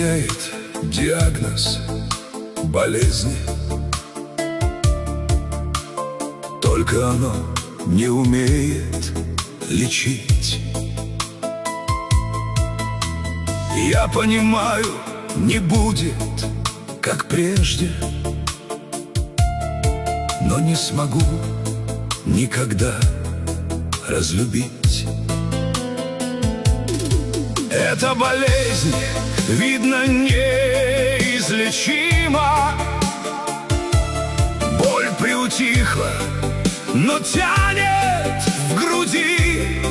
имеет диагноз болезни, только оно не умеет лечить. Я понимаю, не будет, как прежде, но не смогу никогда разлюбить. Эта болезнь, видно, неизлечима. Боль приутихла, но тянет в груди.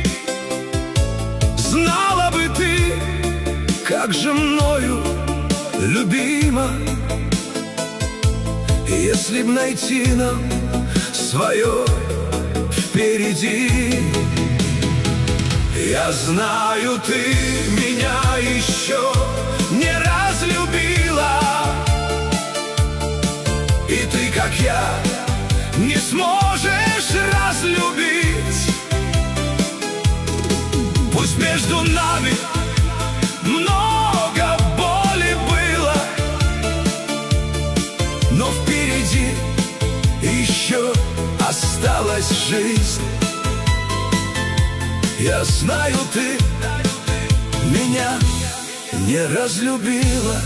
Знала бы ты, как же мною любима, если б найти нам свое впереди. Я знаю, ты меня еще не разлюбила, и ты, как я, не сможешь разлюбить. Пусть между нами много боли было, но впереди еще осталась жизнь. Я знаю, ты меня не разлюбила.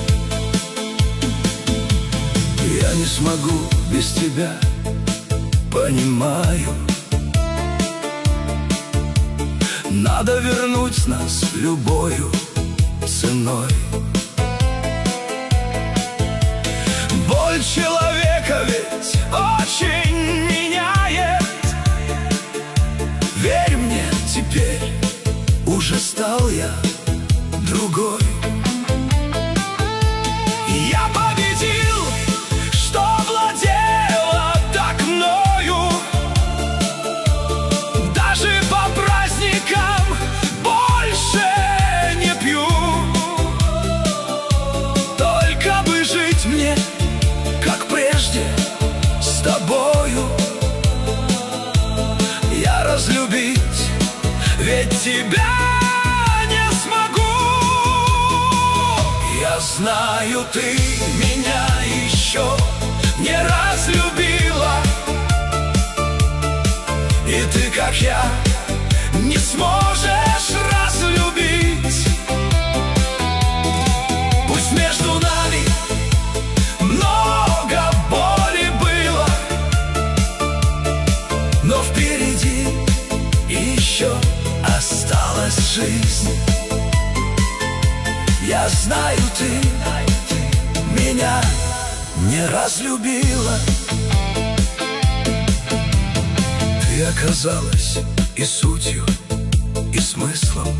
Я не смогу без тебя, понимаю. Надо вернуть нас любою ценой. Боль человека ведь очень меняет. Верь мне, теперь уже стал я другой. Я победил, что владело так мною. Даже по праздникам больше не пью. Только бы жить мне, как прежде, с тобою. Я разлюбить ведь тебя не смогу. Я знаю, ты меня еще не разлюбила, и ты, как я, не сможешь разлюбить. Пусть между нами много боли было, но впереди еще осталась жизнь. Я знаю, ты меня не разлюбила. Ты оказалась и сутью, и смыслом,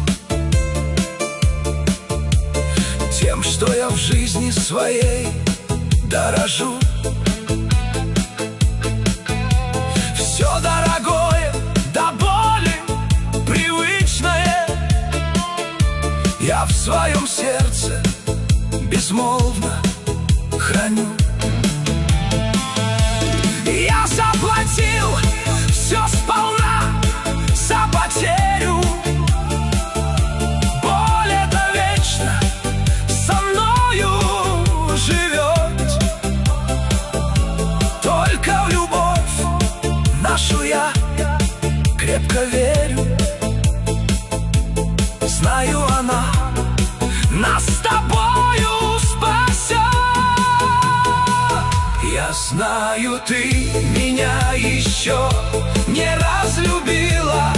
тем, что я в жизни своей дорожу. Все дорогое до боли привычное я в своем сердце безмолвно храню. Я заплатил все сполна за потерю. Боль эта вечно со мною живет. Только в любовь нашу я крепко верю. Знаю, она нас с тобою спасет. Я знаю, ты меня еще не разлюбила,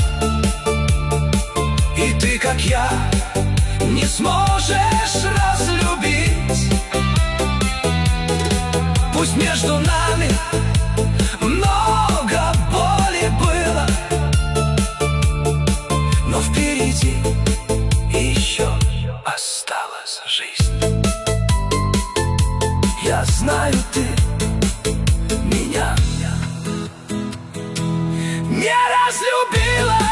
и ты, как я, не сможешь разлюбить. Пусть между нами много боли было, но впереди еще осталась жизнь. Я знаю, ты меня не разлюбила.